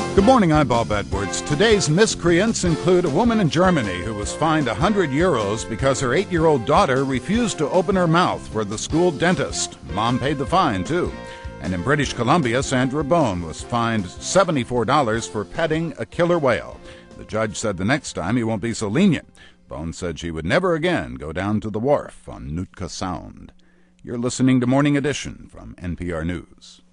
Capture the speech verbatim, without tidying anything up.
Good morning, I'm Bob Edwards. Today's miscreants include a woman in Germany who was fined one hundred euros because her eight-year-old daughter refused to open her mouth for the school dentist. Mom paid the fine, too. And in British Columbia, Sandra Bone was fined seventy-four dollars for petting a killer whale. The judge said the next time he won't be so lenient. Bone said she would never again go down to the wharf on Nootka Sound. You're listening to Morning Edition from N P R News.